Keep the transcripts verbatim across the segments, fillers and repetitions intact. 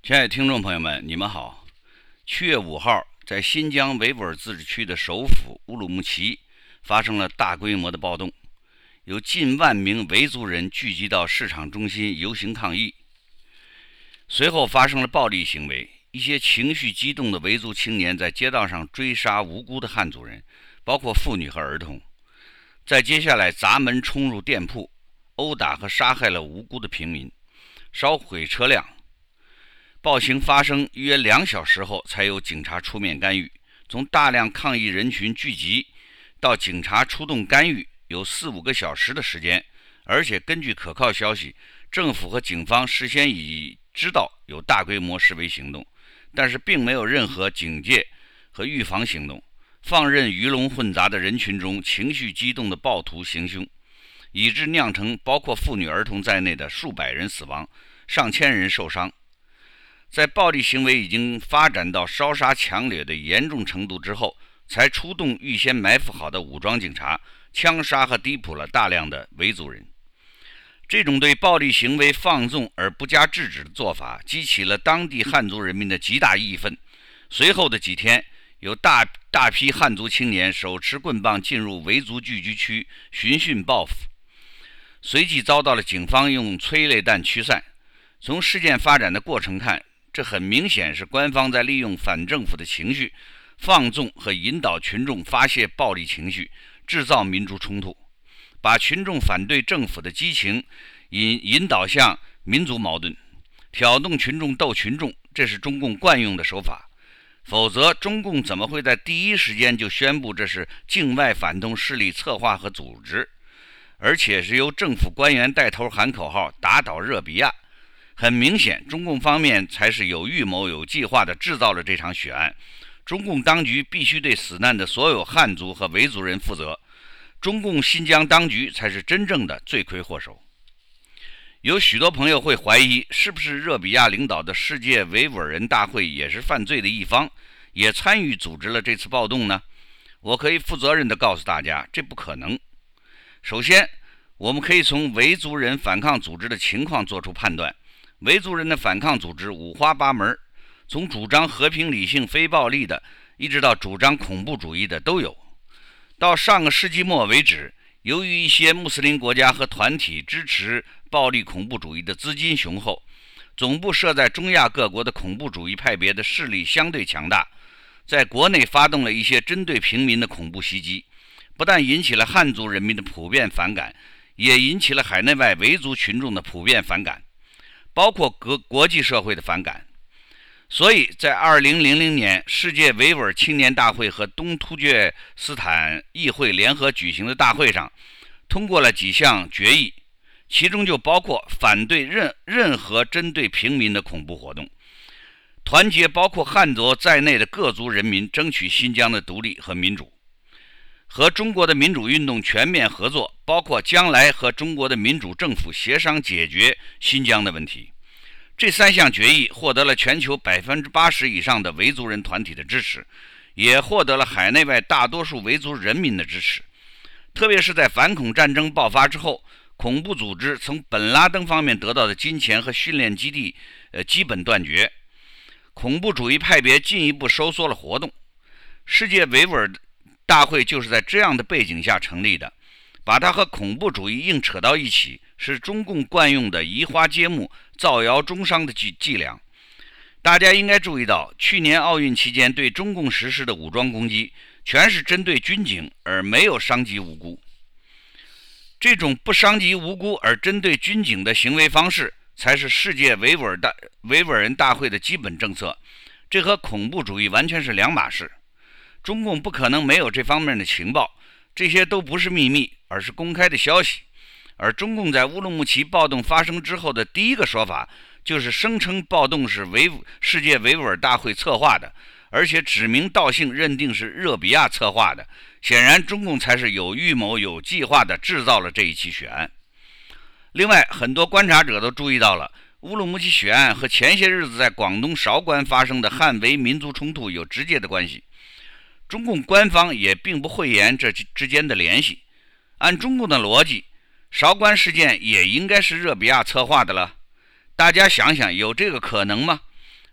亲爱的听众朋友们，你们好。七月五号，在新疆维吾尔自治区的首府乌鲁木齐发生了大规模的暴动，有近万名维族人聚集到市场中心游行抗议。随后发生了暴力行为，一些情绪激动的维族青年在街道上追杀无辜的汉族人，包括妇女和儿童。在接下来砸门冲入店铺，殴打和杀害了无辜的平民，烧毁车辆。暴行发生约两小时后，才有警察出面干预。从大量抗议人群聚集到警察出动干预，有四五个小时的时间。而且根据可靠消息，政府和警方事先已知道有大规模示威行动，但是并没有任何警戒和预防行动，放任鱼龙混杂的人群中情绪激动的暴徒行凶，以致酿成包括妇女儿童在内的数百人死亡，上千人受伤。在暴力行为已经发展到烧杀抢掠的严重程度之后，才出动预先埋伏好的武装警察，枪杀和逮捕了大量的维族人。这种对暴力行为放纵而不加制止的做法，激起了当地汉族人民的极大义愤。随后的几天，有大大批汉族青年手持棍棒进入维族聚居区寻衅报复，随即遭到了警方用催泪弹驱散。从事件发展的过程看，这很明显是官方在利用反政府的情绪，放纵和引导群众发泄暴力情绪，制造民族冲突，把群众反对政府的激情引引导向民族矛盾，挑动群众斗群众，这是中共惯用的手法。否则，中共怎么会在第一时间就宣布这是境外反动势力策划和组织，而且是由政府官员带头喊口号打倒热比亚？很明显，中共方面才是有预谋有计划地制造了这场血案。中共当局必须对死难的所有汉族和维族人负责，中共新疆当局才是真正的罪魁祸首。有许多朋友会怀疑，是不是热比亚领导的世界维吾尔人大会也是犯罪的一方，也参与组织了这次暴动呢？我可以负责任地告诉大家，这不可能。首先，我们可以从维族人反抗组织的情况做出判断。维族人的反抗组织五花八门，从主张和平理性非暴力的，一直到主张恐怖主义的都有。到上个世纪末为止，由于一些穆斯林国家和团体支持暴力恐怖主义的资金雄厚，总部设在中亚各国的恐怖主义派别的势力相对强大，在国内发动了一些针对平民的恐怖袭击，不但引起了汉族人民的普遍反感，也引起了海内外维族群众的普遍反感，包括国国际社会的反感。所以在二零零零年世界维吾尔青年大会和东突厥斯坦议会联合举行的大会上，通过了几项决议，其中就包括反对任任何针对平民的恐怖活动，团结包括汉族在内的各族人民，争取新疆的独立和民主，和中国的民主运动全面合作，包括将来和中国的民主政府协商解决新疆的问题。这三项决议获得了全球 百分之八十 以上的维族人团体的支持，也获得了海内外大多数维族人民的支持。特别是在反恐战争爆发之后，恐怖组织从本拉登方面得到的金钱和训练基地呃基本断绝，恐怖主义派别进一步收缩了活动。世界维吾尔大会就是在这样的背景下成立的，把它和恐怖主义硬扯到一起，是中共惯用的移花接木、造谣中伤的伎伎俩。大家应该注意到，去年奥运期间对中共实施的武装攻击，全是针对军警，而没有伤及无辜。这种不伤及无辜而针对军警的行为方式，才是世界维吾尔大维吾尔人大会的基本政策。这和恐怖主义完全是两码事。中共不可能没有这方面的情报，这些都不是秘密，而是公开的消息。而中共在乌鲁木齐暴动发生之后的第一个说法，就是声称暴动是维世界维吾尔大会策划的，而且指名道姓认定是热比亚策划的。显然中共才是有预谋有计划地制造了这一起血案。另外，很多观察者都注意到了，乌鲁木齐血案和前些日子在广东韶关发生的汉维民族冲突有直接的关系。中共官方也并不讳言这之间的联系。按中共的逻辑，韶关事件也应该是热比亚策划的了。大家想想，有这个可能吗？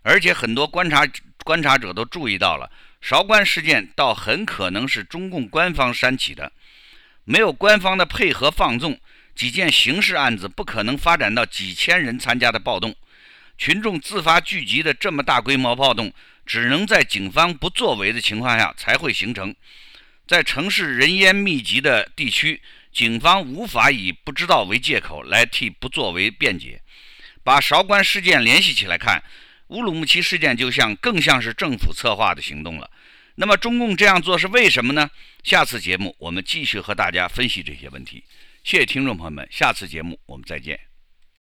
而且很多观察观察者都注意到了，韶关事件倒很可能是中共官方煽起的，没有官方的配合放纵，几件刑事案子不可能发展到几千人参加的暴动。群众自发聚集的这么大规模暴动，只能在警方不作为的情况下才会形成。在城市人烟密集的地区，警方无法以不知道为借口来替不作为辩解。把韶关事件联系起来看，乌鲁木齐事件就像更像是政府策划的行动了。那么中共这样做是为什么呢？下次节目我们继续和大家分析这些问题。谢谢听众朋友们，下次节目我们再见。